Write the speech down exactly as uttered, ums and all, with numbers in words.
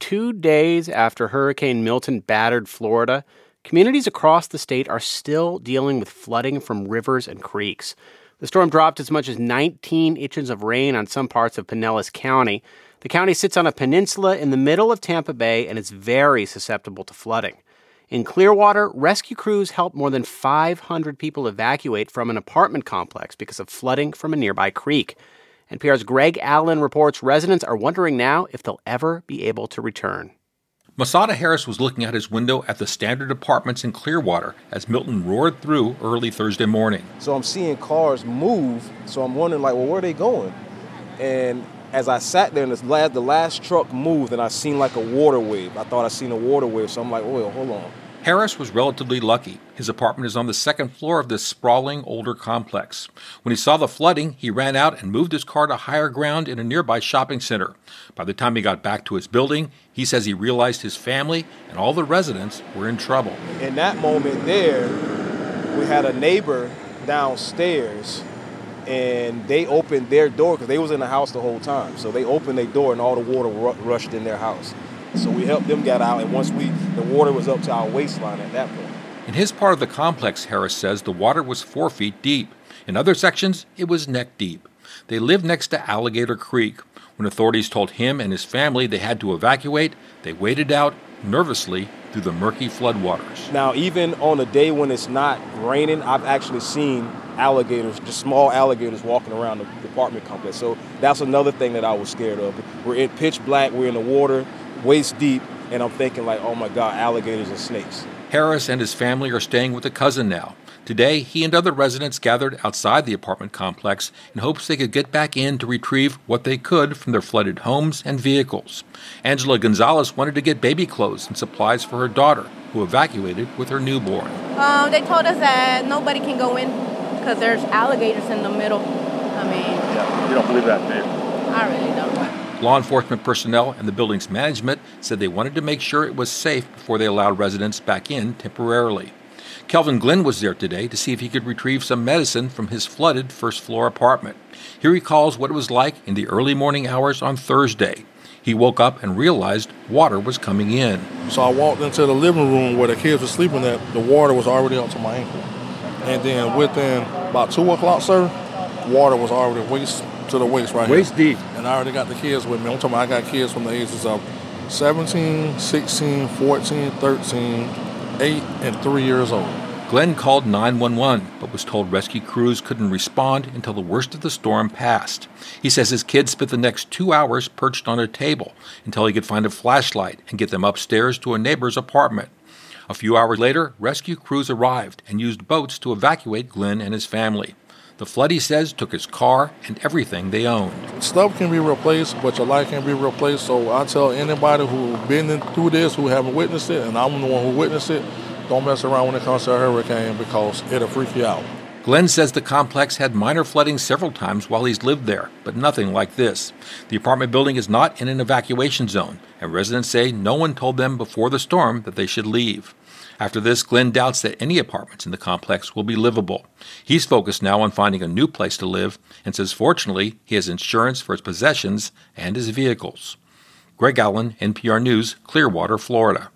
two days after Hurricane Milton battered Florida, communities across the state are still dealing with flooding from rivers and creeks. The storm dropped as much as nineteen inches of rain on some parts of Pinellas County. The county sits on a peninsula in the middle of Tampa Bay and is very susceptible to flooding. In Clearwater, rescue crews helped more than five hundred people evacuate from an apartment complex because of flooding from a nearby creek. N P R's Greg Allen reports residents are wondering now if they'll ever be able to return. Masada Harris was looking out his window at the Standard Apartments in Clearwater as Milton roared through early Thursday morning. So I'm seeing cars move, so I'm wondering, like, well, where are they going? And as I sat there and the last, the last truck moved and I seen like a water wave. I thought I seen a water wave, so I'm like, oh, hold on. Harris was relatively lucky. His apartment is on the second floor of this sprawling, older complex. When he saw the flooding, he ran out and moved his car to higher ground in a nearby shopping center. By the time he got back to his building, he says he realized his family and all the residents were in trouble. In that moment there, we had a neighbor downstairs, and they opened their door because they was in the house the whole time. So they opened their door and all the water ru- rushed in their house. So we helped them get out, and once we, the water was up to our waistline at that point. In his part of the complex, Harris says the water was four feet deep. In other sections, it was neck deep. They lived next to Alligator Creek. When authorities told him and his family they had to evacuate, they waded out nervously through the murky floodwaters. Now, even on a day when it's not raining, I've actually seen alligators, just small alligators walking around the apartment complex. So that's another thing that I was scared of. We're in pitch black, we're in the water, waist deep, and I'm thinking like, oh my God, alligators and snakes. Harris and his family are staying with a cousin now. Today, he and other residents gathered outside the apartment complex in hopes they could get back in to retrieve what they could from their flooded homes and vehicles. Angela Gonzalez wanted to get baby clothes and supplies for her daughter, who evacuated with her newborn. Um, they told us that nobody can go in because there's alligators in the middle. I mean... Yeah, you don't believe that, do you? I really don't. Law enforcement personnel and the building's management said they wanted to make sure it was safe before they allowed residents back in temporarily. Kelvin Glenn was there today to see if he could retrieve some medicine from his flooded first-floor apartment. He recalls what it was like in the early morning hours on Thursday. He woke up and realized water was coming in. So I walked into the living room where the kids were sleeping at. The water was already up to my ankle. And then within about two o'clock, sir, water was already waist to the waist right here. Waist deep. And I already got the kids with me. I'm talking about I got kids from the ages of seventeen, sixteen, fourteen, thirteen, eight, and three years old. Glenn called nine one one, but was told rescue crews couldn't respond until the worst of the storm passed. He says his kids spent the next two hours perched on a table until he could find a flashlight and get them upstairs to a neighbor's apartment. A few hours later, rescue crews arrived and used boats to evacuate Glenn and his family. The flood, he says, took his car and everything they owned. Stuff can be replaced, but your life can't be replaced. So I tell anybody who's been through this, who haven't witnessed it, and I'm the one who witnessed it, don't mess around when it comes to a hurricane because it'll freak you out. Glenn says the complex had minor flooding several times while he's lived there, but nothing like this. The apartment building is not in an evacuation zone, and residents say no one told them before the storm that they should leave. After this, Glenn doubts that any apartments in the complex will be livable. He's focused now on finding a new place to live and says fortunately he has insurance for his possessions and his vehicles. Greg Allen, N P R News, Clearwater, Florida.